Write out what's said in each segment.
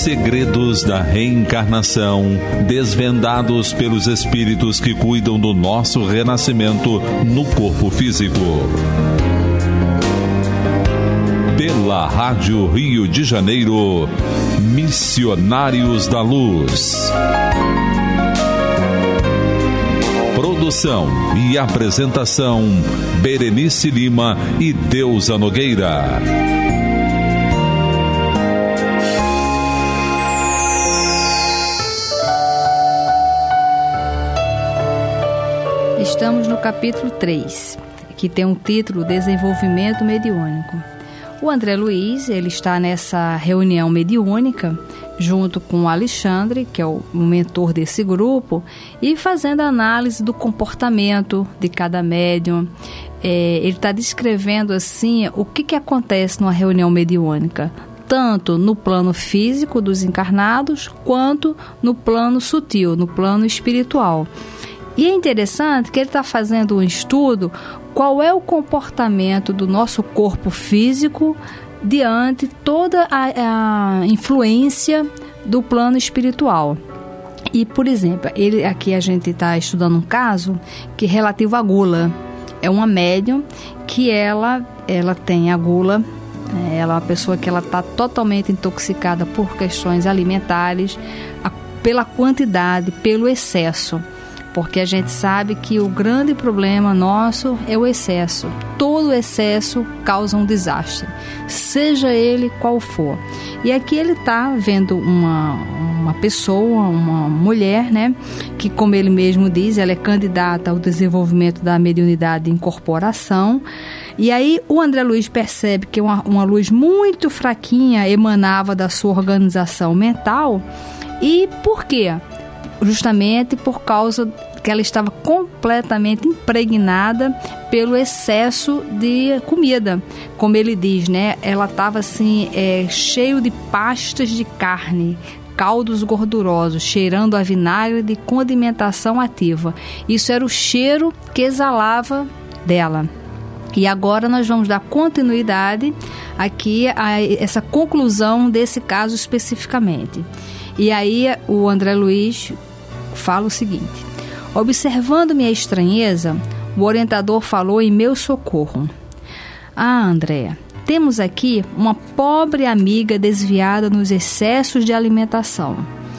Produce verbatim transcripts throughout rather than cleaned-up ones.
segredos da reencarnação, desvendados pelos espíritos que cuidam do nosso renascimento no corpo físico. Pela Rádio Rio de Janeiro, Missionários da Luz. Produção e apresentação, Berenice Lima e Deusa Nogueira. Estamos no capítulo três, que tem um título Desenvolvimento Mediúnico. O André Luiz, ele está nessa reunião mediúnica, junto com o Alexandre, que é o mentor desse grupo, e fazendo análise do comportamento de cada médium. É, ele está descrevendo assim o que, que acontece numa reunião mediúnica, tanto no plano físico dos encarnados, quanto no plano sutil, no plano espiritual. E é interessante que ele está fazendo um estudo qual é o comportamento do nosso corpo físico diante toda a, a influência do plano espiritual. E, por exemplo, ele, aqui a gente está estudando um caso que é relativo à gula. É uma médium que ela, ela tem a gula, ela é uma pessoa que ela está totalmente intoxicada por questões alimentares, a, pela quantidade, pelo excesso. Porque a gente sabe que o grande problema nosso é o excesso. Todo excesso causa um desastre, seja ele qual for. E aqui ele está vendo uma, uma pessoa, uma mulher, né, que, como ele mesmo diz, ela é candidata ao desenvolvimento da mediunidade de incorporação. E aí o André Luiz percebe que uma, uma luz muito fraquinha emanava da sua organização mental. E por quê? Justamente por causa que ela estava completamente impregnada pelo excesso de comida. Como ele diz, né? Ela estava assim, é, cheio de pastas de carne, caldos gordurosos, cheirando a vinagre de condimentação ativa. Isso era o cheiro que exalava dela. E agora nós vamos dar continuidade aqui a essa conclusão desse caso especificamente. E aí o André Luiz fala o seguinte: observando minha estranheza, o orientador falou em meu socorro. Ah, Andréa, temos aqui uma pobre amiga desviada nos excessos de alimentação.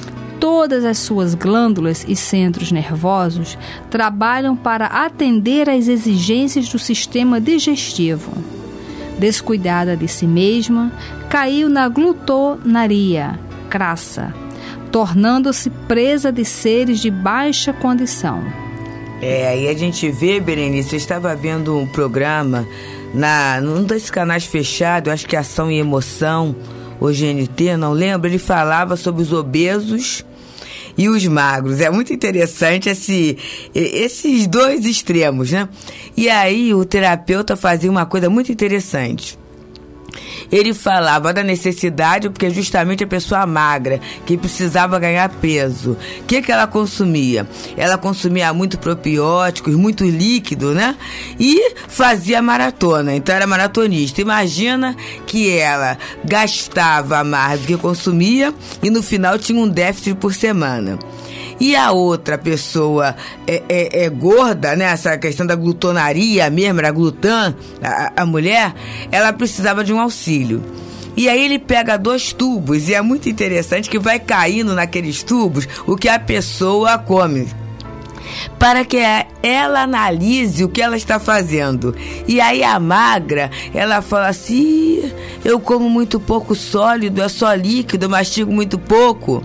Todas as suas glândulas e centros nervosos trabalham para atender às exigências do sistema digestivo. Descuidada de si mesma, caiu na glutonaria crassa, tornando-se presa de seres de baixa condição. É, aí a gente vê, Berenice, eu estava vendo um programa na, num desses canais fechados, acho que Ação e Emoção, ou G N T, não lembro, ele falava sobre os obesos e os magros. É muito interessante esse, esses dois extremos, né? E aí o terapeuta fazia uma coisa muito interessante. Ele falava da necessidade, porque justamente a pessoa magra, que precisava ganhar peso, o que, que ela consumia? Ela consumia muito probióticos, muito líquido, né? E fazia maratona, então era maratonista. Imagina que ela gastava mais do que consumia e no final tinha um déficit por semana. E a outra pessoa é, é, é gorda, né? Essa questão da glutonaria mesmo, a glutã, a, a mulher, ela precisava de um auxílio. E aí ele pega dois tubos, e é muito interessante que vai caindo naqueles tubos o que a pessoa come, para que ela analise o que ela está fazendo. E aí a magra, ela fala assim: eu como muito pouco sólido, é só líquido, mastigo muito pouco.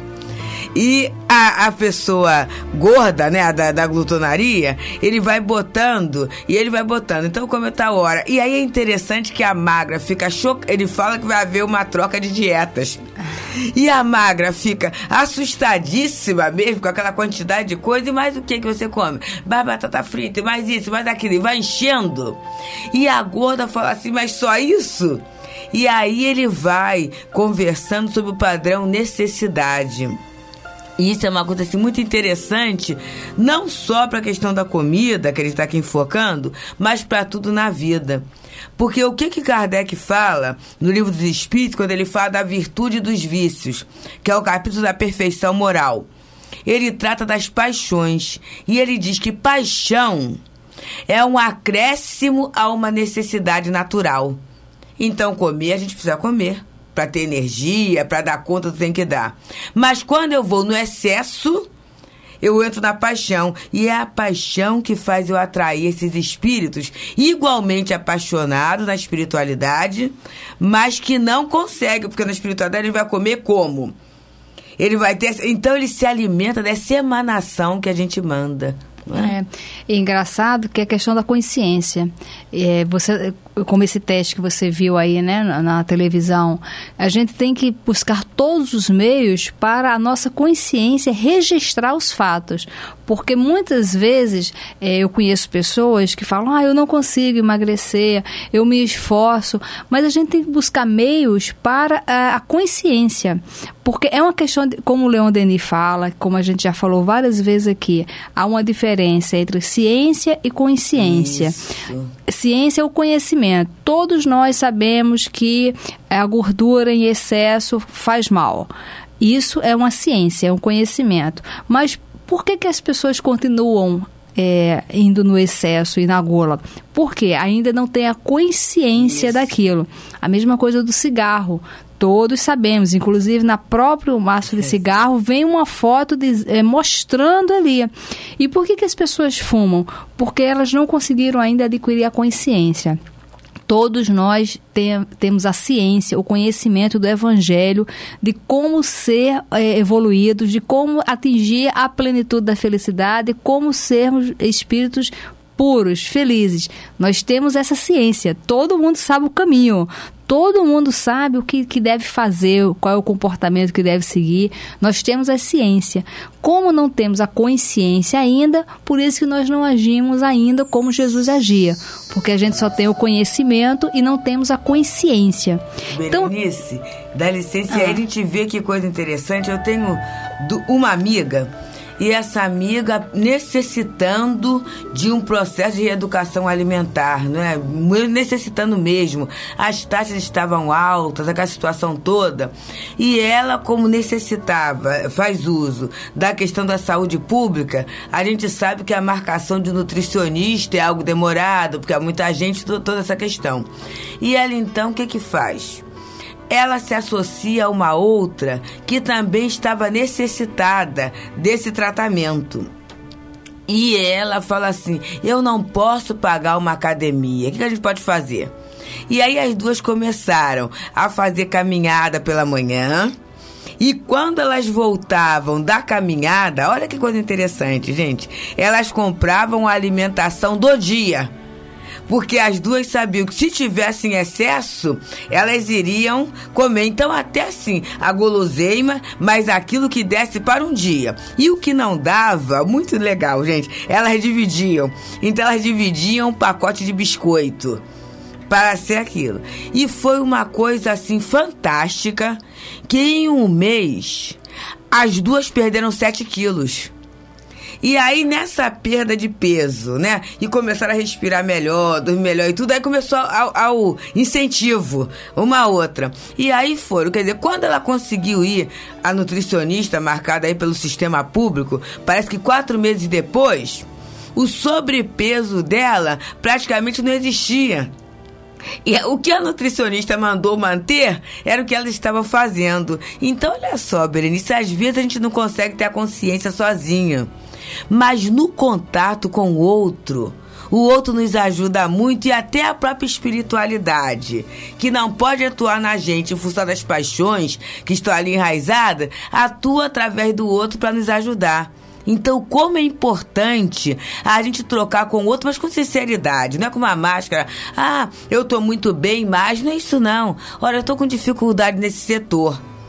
E a, a pessoa gorda, né, da, da glutonaria, ele vai botando, e ele vai botando. Então, como está a hora? E aí é interessante que a magra fica chocada. Ele fala que vai haver uma troca de dietas. E a magra fica assustadíssima mesmo com aquela quantidade de coisa. E mais o que que você come? Mais batata frita, mais isso, mais aquilo. E vai enchendo. E a gorda fala assim: mas só isso? E aí ele vai conversando sobre o padrão necessidade. E isso é uma coisa assim, muito interessante, não só para a questão da comida, que ele está aqui enfocando, mas para tudo na vida. Porque o que que Kardec fala no Livro dos Espíritos, quando ele fala da virtude dos vícios, que é o capítulo da perfeição moral? Ele trata das paixões, e ele diz que paixão é um acréscimo a uma necessidade natural. Então, comer, a gente precisa comer, para ter energia, para dar conta, tu tem que dar. Mas quando eu vou no excesso, eu entro na paixão. E é a paixão que faz eu atrair esses espíritos igualmente apaixonados na espiritualidade, mas que não conseguem, porque na espiritualidade ele vai comer como? Ele vai ter... Então ele se alimenta dessa emanação que a gente manda. É, é engraçado que é a questão da consciência. É, você, como esse teste que você viu aí, né, na, na televisão, a gente tem que buscar todos os meios para a nossa consciência registrar os fatos. Porque muitas vezes é, eu conheço pessoas que falam, ah, eu não consigo emagrecer, eu me esforço, mas a gente tem que buscar meios para a, a consciência. Porque é uma questão, de, como o Leon Denis fala, como a gente já falou várias vezes aqui, há uma diferença entre ciência e consciência. Isso. Ciência é o conhecimento. Todos nós sabemos que a gordura em excesso faz mal. Isso é uma ciência, é um conhecimento. Mas por que que as pessoas continuam é, indo no excesso e na gula? Porque ainda não tem a consciência Isso. daquilo. A mesma coisa do cigarro. Todos sabemos, inclusive na própria maço de cigarro vem uma foto de, é, mostrando ali. E por que que as pessoas fumam? Porque elas não conseguiram ainda adquirir a consciência. Todos nós tem, temos a ciência, o conhecimento do Evangelho, de como ser é, evoluídos, de como atingir a plenitude da felicidade, como sermos espíritos puros, felizes. Nós temos essa ciência, todo mundo sabe o caminho. Todo mundo sabe o que, que deve fazer, qual é o comportamento que deve seguir. Nós temos a ciência. Como não temos a consciência ainda, por isso que nós não agimos ainda como Jesus agia. Porque a gente só tem o conhecimento e não temos a consciência. Berenice, então, dá licença, ah. aí a gente vê que coisa interessante. Eu tenho uma amiga... E essa amiga necessitando de um processo de reeducação alimentar, né? Necessitando mesmo. As taxas estavam altas, aquela situação toda. E ela, como necessitava, faz uso da questão da saúde pública, a gente sabe que a marcação de nutricionista é algo demorado, porque há muita gente, toda essa questão. E ela, então, o que que faz? Ela se associa a uma outra que também estava necessitada desse tratamento. E ela fala assim, eu não posso pagar uma academia, o que a gente pode fazer? E aí as duas começaram a fazer caminhada pela manhã. E quando elas voltavam da caminhada, olha que coisa interessante, gente. Elas compravam a alimentação do dia. Porque as duas sabiam que se tivessem excesso, elas iriam comer. Então, até assim, a guloseima, mas aquilo que desse para um dia. E o que não dava, muito legal, gente, elas dividiam. Então, elas dividiam um pacote de biscoito para ser aquilo. E foi uma coisa, assim, fantástica, que em um mês, as duas perderam sete quilos. E aí, nessa perda de peso, né? E começaram a respirar melhor, dormir melhor e tudo. Aí começou ao, ao incentivo, uma outra. E aí foram. Quer dizer, quando ela conseguiu ir, a nutricionista marcada aí pelo sistema público, parece que quatro meses depois, o sobrepeso dela praticamente não existia. E o que a nutricionista mandou manter era o que ela estava fazendo. Então, olha só, Berenice, às vezes a gente não consegue ter a consciência sozinha. Mas no contato com o outro, o outro nos ajuda muito, e até a própria espiritualidade, que não pode atuar na gente em função das paixões que estão ali enraizadas, atua através do outro para nos ajudar. Então, como é importante a gente trocar com o outro, mas com sinceridade, não é com uma máscara. Ah, eu estou muito bem, mas não é isso não. Olha, eu estou com dificuldade nesse setor.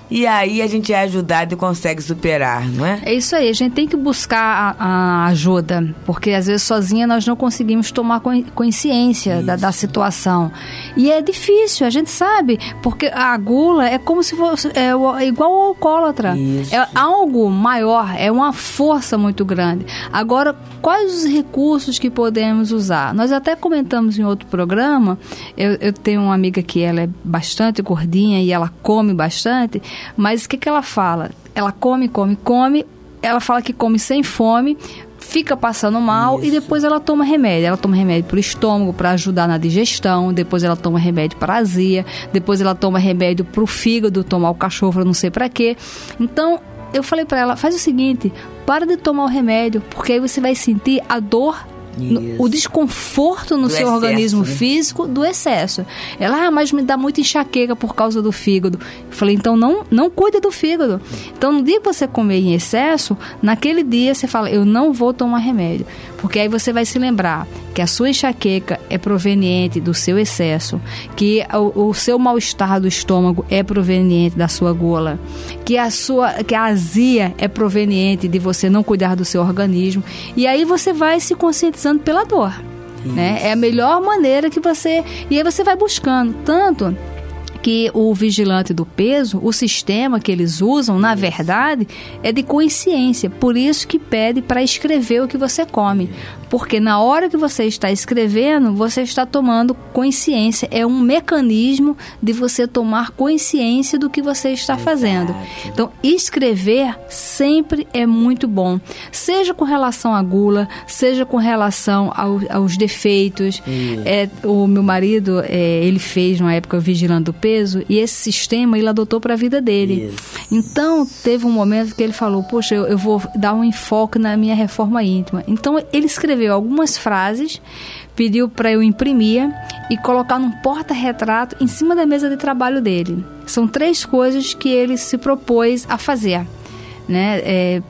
e aí a gente é ajudado e consegue superar, não é? É isso aí, a gente tem que buscar a, a ajuda, porque às vezes sozinha nós não conseguimos tomar consciência da, da situação. E é difícil, a gente sabe, porque a gula é como se fosse é, é igual ao alcoólatra. Isso. É algo maior, é uma força muito grande. Agora, quais os recursos que podemos usar? Nós até comentamos em outro programa, eu, eu tenho uma amiga que ela é bastante gordinha e ela come bastante, mas o que, que ela fala? Ela come, come, come, ela fala que come sem fome, fica passando mal. Isso. E depois ela toma remédio. Ela toma remédio para o estômago, para ajudar na digestão, depois ela toma remédio para azia, depois ela toma remédio para o fígado, tomar o cachorro, não sei para quê. Então, eu falei para ela, faz o seguinte, para de tomar o remédio, porque aí você vai sentir a dor, no, o desconforto no do seu excesso, organismo, né? Físico do excesso. Ela, ah, mas me dá muita enxaqueca por causa do fígado. Eu falei, então não, não cuide do fígado. Então, no dia que você comer em excesso, naquele dia você fala, eu não vou tomar remédio. Porque aí você vai se lembrar que a sua enxaqueca é proveniente do seu excesso, que o, o seu mal-estar do estômago é proveniente da sua gula, que a, sua, que a azia é proveniente de você não cuidar do seu organismo. E aí você vai se conscientizando pela dor, né? É a melhor maneira que você... E aí você vai buscando, tanto que o vigilante do peso, o sistema que eles usam, na verdade, é de consciência. Por isso que pede para escrever o que você come. Porque na hora que você está escrevendo, você está tomando consciência. É um mecanismo de você tomar consciência do que você está fazendo. Então, escrever sempre é muito bom. Seja com relação à gula, seja com relação ao, aos defeitos. É, o meu marido, é, ele fez, na época, o vigilante do peso, e esse sistema ele adotou para a vida dele. Isso. Então, teve um momento que ele falou, poxa, eu, eu vou dar um enfoque na minha reforma íntima. Então, ele escreveu algumas frases, pediu para eu imprimir e colocar num porta-retrato em cima da mesa de trabalho dele. São três coisas que ele se propôs a fazer, né? É,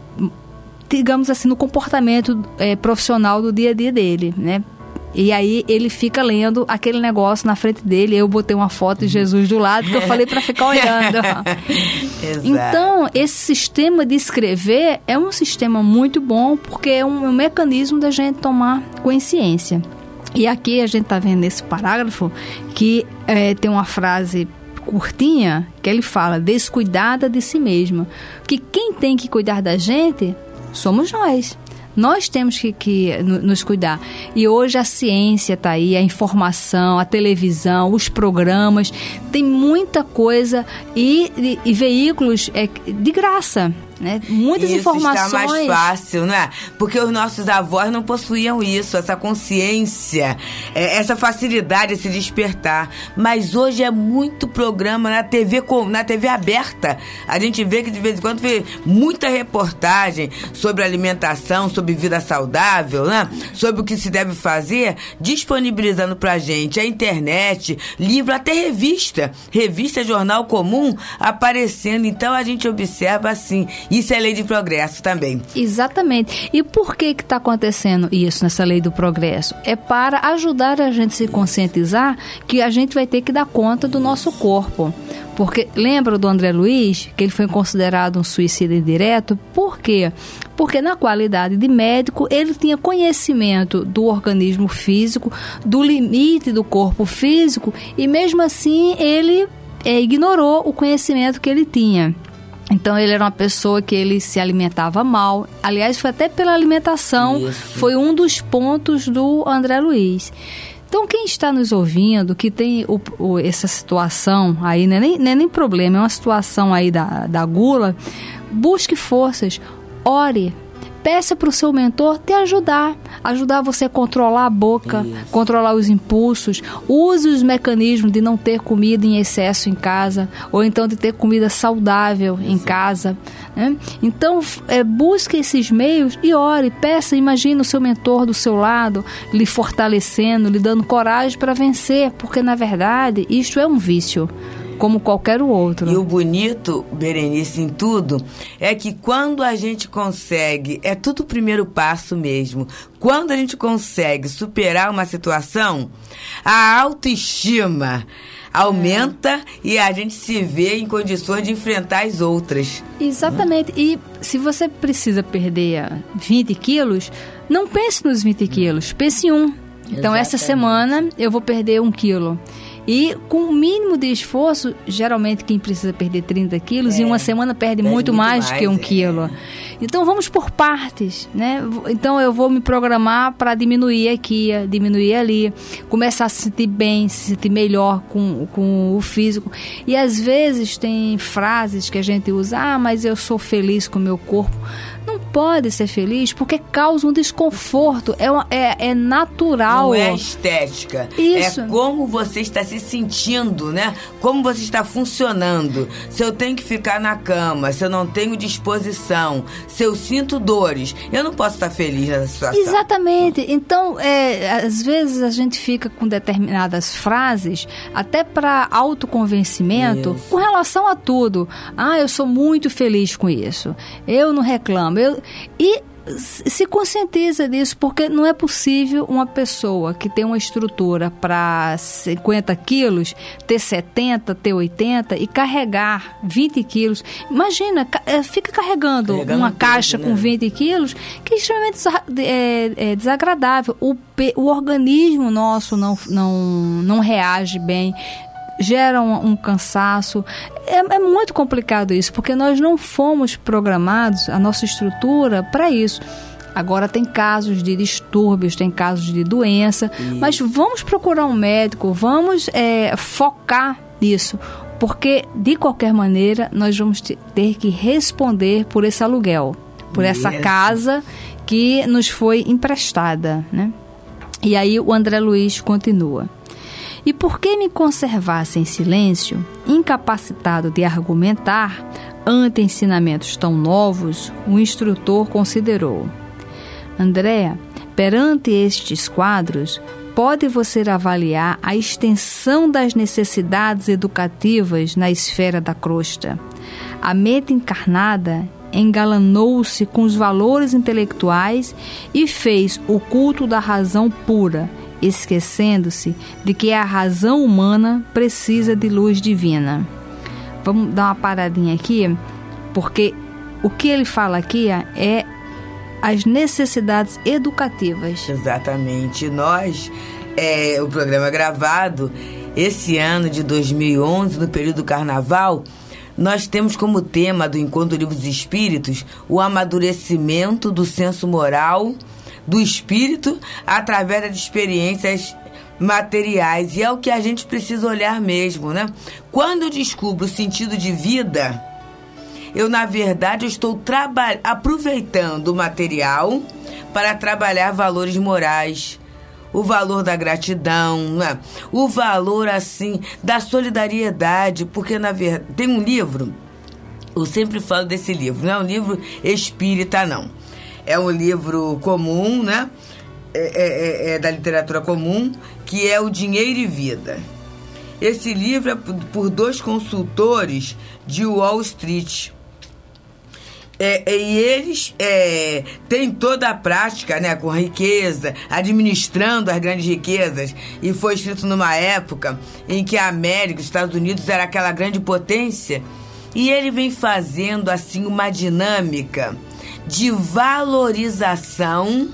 digamos assim, no comportamento é, profissional do dia a dia dele, né? E aí ele fica lendo aquele negócio na frente dele. Eu botei uma foto de Jesus do lado que eu falei para ficar olhando. Então, esse sistema de escrever é um sistema muito bom, porque é um, um mecanismo da gente tomar consciência. E aqui a gente está vendo nesse parágrafo que é, tem uma frase curtinha que ele fala, descuidada de si mesma. Que quem tem que cuidar da gente somos nós. Nós temos que, que nos cuidar. E hoje a ciência está aí, a informação, a televisão, os programas, tem muita coisa e, e, e veículos é, de graça. Né? Muitas isso informações. Está mais fácil, né? Porque os nossos avós não possuíam isso, essa consciência, essa facilidade de se despertar. Mas hoje é muito programa na T V, na T V aberta. A gente vê que de vez em quando vê muita reportagem sobre alimentação, sobre vida saudável, né? Sobre o que se deve fazer, disponibilizando pra gente a internet, livro, até revista, revista, jornal comum aparecendo. Então a gente observa assim. Isso é lei de progresso também. Exatamente. E por que que está acontecendo isso nessa lei do progresso? É para ajudar a gente a se conscientizar que a gente vai ter que dar conta do nosso corpo. Porque lembra do André Luiz, que ele foi considerado um suicida indireto? Por quê? Porque na qualidade de médico, ele tinha conhecimento do organismo físico, do limite do corpo físico, e mesmo assim ele é, ignorou o conhecimento que ele tinha. Então, ele era uma pessoa que ele se alimentava mal. Aliás, foi até pela alimentação, isso. Foi um dos pontos do André Luiz. Então, quem está nos ouvindo, que tem o, o, essa situação aí, não é nem, não é nem problema, é uma situação aí da, da gula, busque forças, ore. Peça para o seu mentor te ajudar, ajudar você a controlar a boca, isso. Controlar os impulsos, use os mecanismos de não ter comida em excesso em casa, ou então de ter comida saudável isso. Em casa, né? Então, é, busque esses meios e ore, peça, imagine o seu mentor do seu lado, lhe fortalecendo, lhe dando coragem para vencer, porque na verdade isto é um vício. como qualquer outro. E o bonito, Berenice, em tudo, é que quando a gente consegue, é tudo o primeiro passo mesmo, quando a gente consegue superar uma situação, a autoestima aumenta é. e a gente se vê em condições de enfrentar as outras. Exatamente. Né? E se você precisa perder vinte quilos, não pense nos vinte quilos, pense em um. Então, Exatamente. Essa semana eu vou perder um quilo. E com o mínimo de esforço, geralmente quem precisa perder trinta quilos, é, em uma semana perde, perde muito, muito mais, mais que um é. quilo. Então vamos por partes, né? Então eu vou me programar para diminuir aqui, diminuir ali, começar a se sentir bem, se sentir melhor com, com o físico. E às vezes tem frases que a gente usa, ah, mas eu sou feliz com o meu corpo. Não pode ser feliz porque causa um desconforto, é, uma, é, é natural. Não é estética, Isso. é como você está se sentindo, né? Como você está funcionando. Se eu tenho que ficar na cama, se eu não tenho disposição, se eu sinto dores, eu não posso estar feliz nessa situação. Exatamente. Então, é, às vezes a gente fica com determinadas frases, até para autoconvencimento, isso. com relação a tudo. Ah, eu sou muito feliz com isso. Eu não reclamo. Eu, e se conscientiza disso, porque não é possível uma pessoa que tem uma estrutura para cinquenta quilos, ter setenta, ter oitenta e carregar vinte quilos. Imagina, fica carregando, carregando uma caixa peso, né? com vinte quilos, que é extremamente é, é desagradável. O, o organismo nosso não, não, não reage bem, gera um, um cansaço. É, é muito complicado isso, porque nós não fomos programados, a nossa estrutura, para isso. Agora tem casos de distúrbios, tem casos de doença, isso. mas vamos procurar um médico, vamos é, focar nisso, porque de qualquer maneira nós vamos ter que responder por esse aluguel, por isso. essa casa que nos foi emprestada, né? E aí o André Luiz continua. E por que me conservasse em silêncio, incapacitado de argumentar, ante ensinamentos tão novos, o instrutor considerou: André, perante estes quadros, pode você avaliar a extensão das necessidades educativas na esfera da crosta. A mente encarnada engalanou-se com os valores intelectuais e fez o culto da razão pura, esquecendo-se de que a razão humana precisa de luz divina. Vamos dar uma paradinha aqui, porque o que ele fala aqui é as necessidades educativas. Exatamente. Nós, é, o programa é gravado esse ano de dois mil e onze, no período do Carnaval. Nós temos como tema do Encontro Livre dos Espíritos o amadurecimento do senso moral do espírito através das experiências materiais. E é o que a gente precisa olhar mesmo, né? Quando eu descubro o sentido de vida, eu, na verdade, eu estou traba- aproveitando o material para trabalhar valores morais, o valor da gratidão, né? O valor, assim, da solidariedade, porque, na verdade, tem um livro, eu sempre falo desse livro, não é um livro espírita, não. É um livro comum, né? É, é, é da literatura comum, que é O Dinheiro e Vida. Esse livro é por dois consultores de Wall Street. É, e eles é, têm toda a prática, né, com riqueza, administrando as grandes riquezas. E foi escrito numa época em que a América, os Estados Unidos, era aquela grande potência. E ele vem fazendo, assim, uma dinâmica de valorização,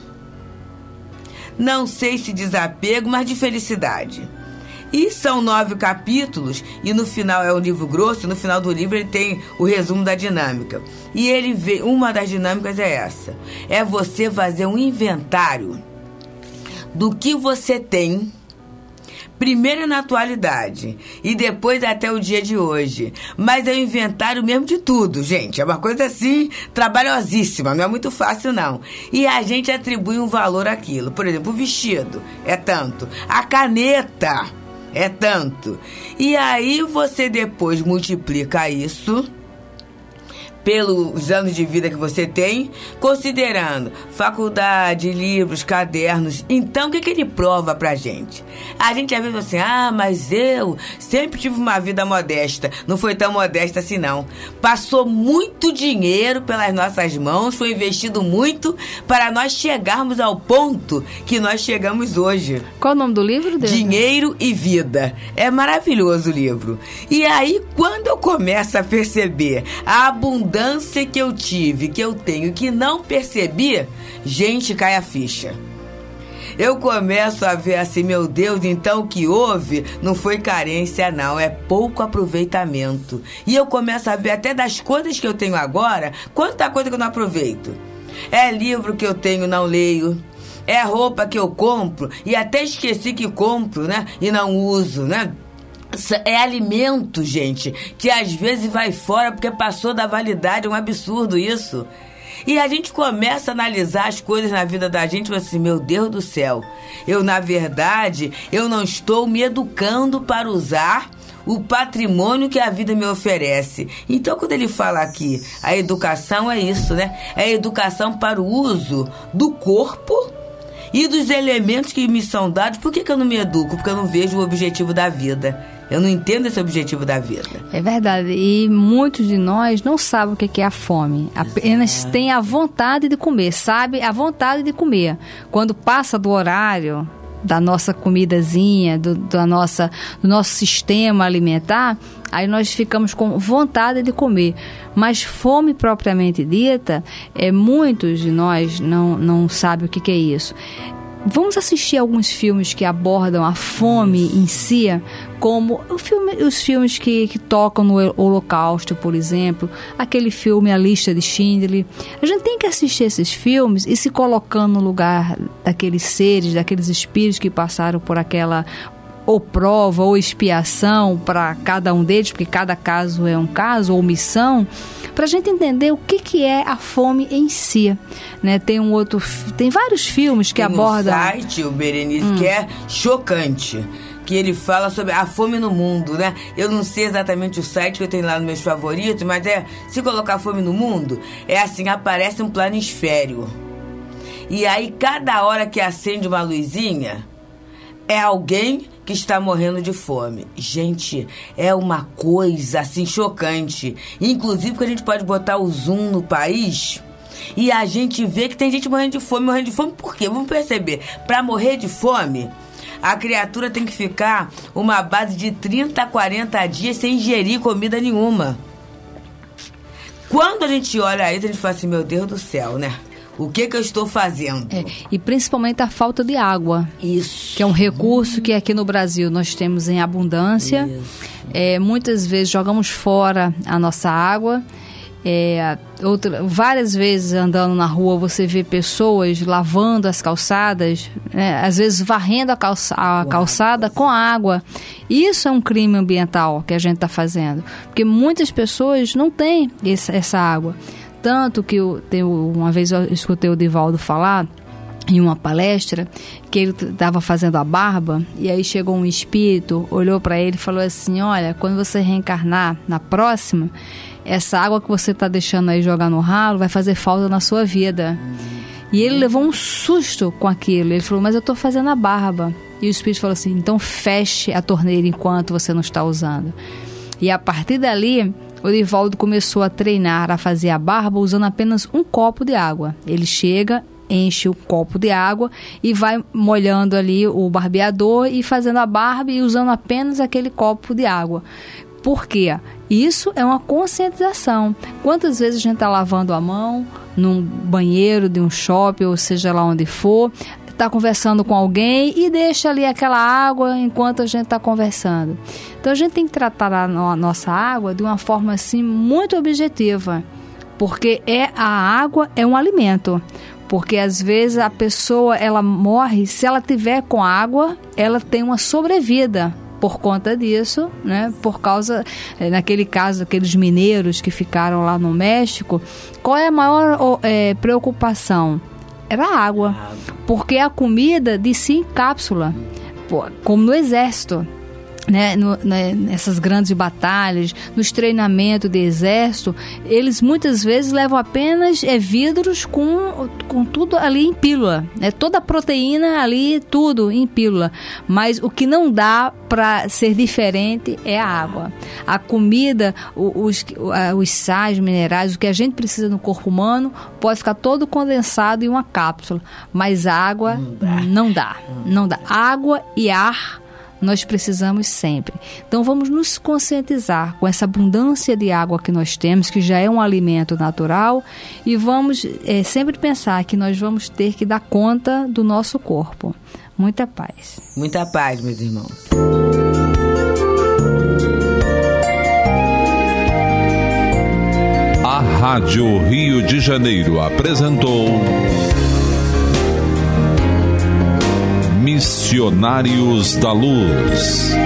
não sei se desapego, mas de felicidade. E são nove capítulos, e no final é um livro grosso, e no final do livro ele tem o resumo da dinâmica. E ele vê, uma das dinâmicas é essa, é você fazer um inventário do que você tem, primeiro na atualidade e depois até o dia de hoje. Mas é o inventário mesmo de tudo, gente. É uma coisa assim, trabalhosíssima, não é muito fácil não. E a gente atribui um valor àquilo. Por exemplo, o vestido é tanto, a caneta é tanto. E aí você depois multiplica isso pelos anos de vida que você tem, considerando faculdade, livros, cadernos. Então, o que, que ele prova pra gente? A gente às vezes fala assim, ah, mas eu sempre tive uma vida modesta. Não foi tão modesta assim, não. Passou muito dinheiro pelas nossas mãos, foi investido muito para nós chegarmos ao ponto que nós chegamos hoje. Qual o nome do livro, Deus? Dinheiro e Vida. É maravilhoso o livro. E aí, quando eu começo a perceber a abundância que eu tive, que eu tenho, que não percebi, gente, cai a ficha. Eu começo a ver assim, meu Deus, então o que houve não foi carência, não, é pouco aproveitamento. E eu começo a ver até das coisas que eu tenho agora, quanta coisa que eu não aproveito. É livro que eu tenho, não leio. É roupa que eu compro e até esqueci que compro, né? E não uso, né? É alimento, gente, que às vezes vai fora porque passou da validade, é um absurdo isso. E a gente começa a analisar as coisas na vida da gente e fala assim, meu Deus do céu, eu na verdade, eu não estou me educando para usar o patrimônio que a vida me oferece. Então, quando ele fala aqui, a educação é isso, né? É a educação para o uso do corpo e dos elementos que me são dados. Por que, que eu não me educo? Porque eu não vejo o objetivo da vida. Eu não entendo esse objetivo da vida. É verdade. E muitos de nós não sabem o que é a fome. Apenas Exato. Tem a vontade de comer. Sabe a vontade de comer. Quando passa do horário da nossa comidazinha, do, da nossa, do nosso sistema alimentar, aí nós ficamos com vontade de comer. Mas fome propriamente dita, é, muitos de nós não, não sabem o que, que é isso. Vamos assistir alguns filmes que abordam a fome em si, como o filme, os filmes que, que tocam no Holocausto, por exemplo, aquele filme A Lista de Schindler. A gente tem que assistir esses filmes e se colocando no lugar daqueles seres, daqueles espíritos que passaram por aquela ou prova ou expiação para cada um deles, porque cada caso é um caso, ou missão, para a gente entender o que, que é a fome em si, né? Tem um outro, tem vários filmes que tem abordam... um site, o Berenice, hum. que é chocante, que ele fala sobre a fome no mundo, né? Eu não sei exatamente o site que eu tenho lá nos meus favoritos, mas é, se colocar fome no mundo, é assim, aparece um planisfério. E aí, cada hora que acende uma luzinha, é alguém que está morrendo de fome. Gente, é uma coisa assim chocante. Inclusive que a gente pode botar o zoom no país e a gente vê que tem gente morrendo de fome. Morrendo de fome por quê? Vamos perceber. Para morrer de fome, a criatura tem que ficar uma base de trinta a quarenta dias sem ingerir comida nenhuma. Quando a gente olha isso, a gente fala assim, meu Deus do céu, né? O que que eu estou fazendo? É, e principalmente a falta de água. Isso. Que é um recurso que aqui no Brasil nós temos em abundância. É, muitas vezes jogamos fora a nossa água. É, outra, várias vezes andando na rua você vê pessoas lavando as calçadas, né? Às vezes varrendo a, calça, a calçada com água. Isso é um crime ambiental que a gente está fazendo. Porque muitas pessoas não têm esse, essa água. Tanto que eu, eu, uma vez eu escutei o Divaldo falar em uma palestra que ele estava fazendo a barba e aí chegou um espírito, olhou para ele e falou assim, olha, quando você reencarnar na próxima, essa água que você está deixando aí jogar no ralo vai fazer falta na sua vida. E ele levou um susto com aquilo. Ele falou, mas eu estou fazendo a barba. E o espírito falou assim, então feche a torneira enquanto você não está usando. E a partir dali, o Divaldo começou a treinar a fazer a barba usando apenas um copo de água. Ele chega, enche o copo de água e vai molhando ali o barbeador e fazendo a barba e usando apenas aquele copo de água. Por quê? Isso é uma conscientização. Quantas vezes a gente está lavando a mão num banheiro de um shopping, ou seja lá onde for, está conversando com alguém e deixa ali aquela água enquanto a gente está conversando. Então a gente tem que tratar a nossa água de uma forma assim muito objetiva, porque é, a água é um alimento. Porque às vezes a pessoa ela morre, se ela tiver com água, ela tem uma sobrevida. Por conta disso, né? Por causa, naquele caso, aqueles mineiros que ficaram lá no México, qual é a maior é, preocupação? Era a água, porque a comida descia em cápsula, como no exército. Né, no, né, nessas grandes batalhas, nos treinamentos de exército, eles muitas vezes levam apenas é, vidros com, com tudo ali em pílula, né, toda a proteína ali, tudo em pílula, mas o que não dá para ser diferente é a água. A comida, os, os sais minerais, o que a gente precisa no corpo humano pode ficar todo condensado em uma cápsula, mas água não dá, não dá. Água e ar nós precisamos sempre. Então vamos nos conscientizar com essa abundância de água que nós temos, que já é um alimento natural, e vamos é, sempre pensar que nós vamos ter que dar conta do nosso corpo. Muita paz. Muita paz, meus irmãos. A Rádio Rio de Janeiro apresentou Missionários da Luz.